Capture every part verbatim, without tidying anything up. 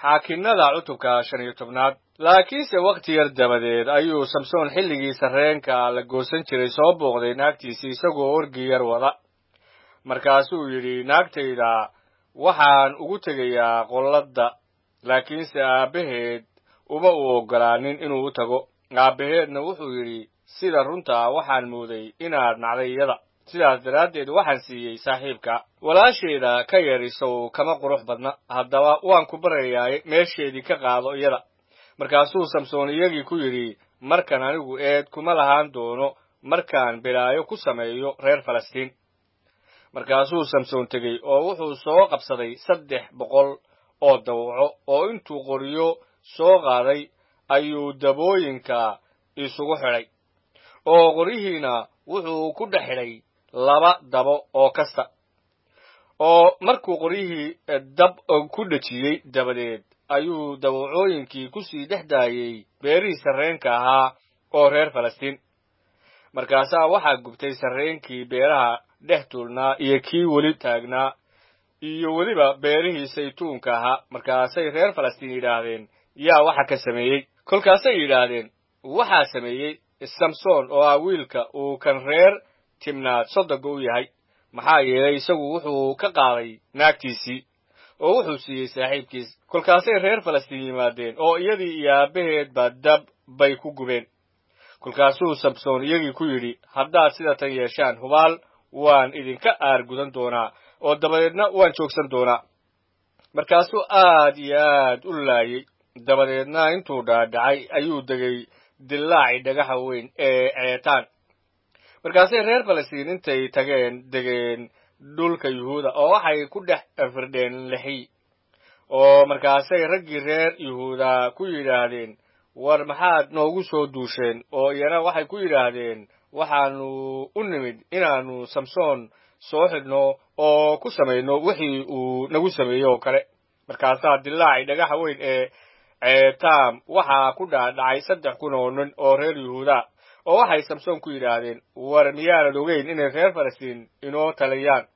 xaakinnada cutubka shan iyo tobnaad laakiinse wakhti yar dabadeed ayuu samsoon xilligii sarreenka la goosan jiray soo booqday naagtiisii isagoo orgi yar wada markaasuu yidhi naagtayda waxaan ugu tegayaa qolladda laakiinse aabbaheed uma u oggolaanin inuu u tago aabbaheedna wuxuu yidhi sida runta waxaan mooday inaad nacday iyada sidaas daraaddeed waxaan siiyey saaxiibka walaasheeda ka yar isagu kama qurux badna haddaba waan ku baryayaa meesheedii ka qaado iyada markaasuu samsoon iyagii ku yidhi markan anigu eed kuma lahaan doono markaan bilaayo ku sameeyo reer falastiin markaasuu samsoon tegey oo wuxuu soo qabsaday saddex boqol oo dawaco oo intuu qoryo soo qaaday ayuu dabooyinka isugu xidhay oo qoryihiina wuxuu ku dhex xidhay laba dabo oo kasta oo markuu qoryihii dab ku dhejiyey dabadeed ayuu dawacooyinkii ku sii dhex daayey beerihii sarreenka ahaa oo reer falastiin markaasaa waxaa gubtay sarreenkii beeraha dhex tuulnaa iyo kii weli taagnaa iyo weliba beerihii saytuunka ahaa markaasay reer falastiin yidhaahdeen yaa waxa ka sameeyey kolkaasay yidhaahdeen waxaa sameeyey samsoon oo ah wiilka uu kan reer timnaad sodoga u yahay maxaa yeelay isagu wuxuu ka qaaday naagtiisii oo wuxuu siiyey saaxiibkiis kolkaasay reer falastiin yimaadeen oo iyadii iyo aabbaheedba dab bay ku gubeen kolkaasuu samsoon iyagii ku yidhi haddaad sida tan yeeshaan hubaal waan idinka aargudan doonaa oo dabadeedna waan joogsan doonaa markaasuu aad iyo aad u laayey dabadeedna intuu dhaadhacay ayuu degay dillaaci dhagaxa weyn ee ceetaan markaasay reer falastiin intay tageen degeen dhulka yuhuuda oo waxay ku dhex firdheen lixi oo markaasay raggii reer yuhuuda ku yidhaahdeen war maxaad noogu soo duusheen oo iyana waxay ku yidhaahdeen waxaannu u nimid inaannu samsoon soo xidhno oo ku samayno wixii uu nagu sameeyey oo kale markaasaa dillaaci dhagaxa weyn ee ceetaam waxaa ku dhaadhacay saddex kun oo nin oo reer yuhuuda oo waxay samsoon ku yidhaahdeen war miyaanad ogeyn inay reer falastiin inoo taliyaan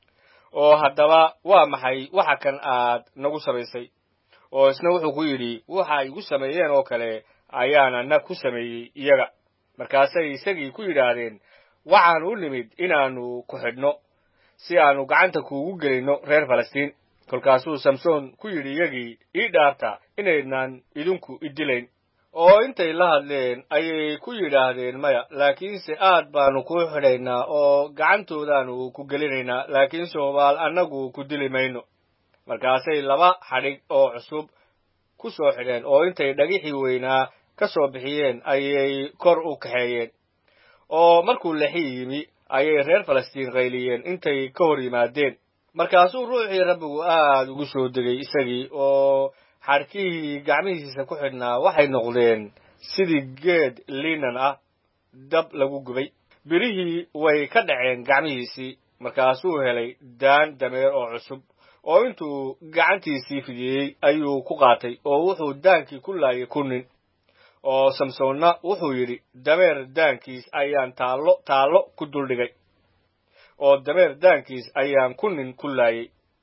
oo haddaba waa maxay waxa kan aad nagu samaysay oo isna wuxuu ku yidhi waxa igu sameeyeen oo kale ayaana na ku sameeyey iyaga markaasay isagii ku yidhaahdeen waxaan u nimid inaannu ku xidhno si aannu gacanta kuugu gelinno reer falastiin kolkaasuu samsoon ku yidhi iyagii ii dhaarta inaydnaan idinku idilayn oo intay la hadleen ayay ku yidhaahdeen maya laakiinse aad baannu kuu xidhaynaa oo gacantoodaannu ku gelinaynaa laakiinse hubaal annagu ku dili mayno markaasay laba xadhig oo cusub ku soo xidheen oo intay dhagixii weynaa ka soo bixiyeen ayay kor u kaxeeyeen oo markuu lexi yimi ayay reer falastiin qayliyeen intay ka hor yimaadeen markaasuu ruuxii rabbigu aad ugu soo degay isagii oo xadhkihii gacmihiisa ku xidhnaa waxay noqdeen sidii geed liinan ah dab lagu gubay birihii way ka dhaceen gacmihiisii markaasuu helay daan dameer oo cusub oo intuu gacantiisii fidiyey ayuu ku qaatay oo wuxuu daankii ku laayay kunnin oo samsoonna wuxuu yidhi dameer daankiis ayaan taallo taallo ku duldhigay oo dameer daankiis ayaan kunnin ku laayey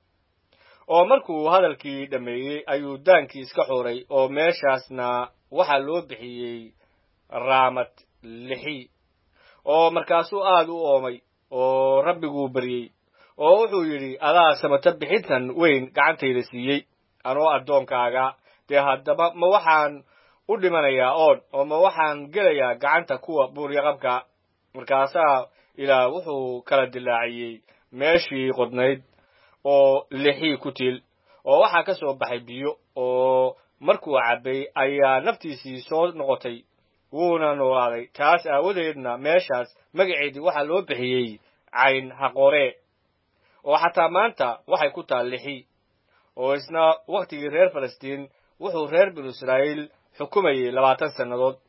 oo markuu hadalkii dhammeeyey ayuu daankii iska xuray oo meeshaasna waxaa loo bixiyey raamat lixi oo markaasuu aad u oomay oo rabbiguu baryey oo wuxuu yidhi adaa samata bixintan weyn gacantayda siiyey anoo addoonkaaga dee haddaba ma waxaan u dhimanayaa oon oo ma waxaan gelayaa gacanta kuwa buuryaqabka markaasaa ilaah wuxuu kala dilaaciyey meeshii qodnayd oo lixii ku tiil oo waxaa ka soo baxay biyo oo markuu cabbay ayaa naftiisii soo noqotay wuuna noolaaday taas aawadeedna meeshaas magaceedii waxaa loo bixiyey cayn haqoree oo xataa maanta waxay ku taal lixi oo isna wakhtigii reer falastiin wuxuu reer binu israa'iil xukumayey labaatan sannadood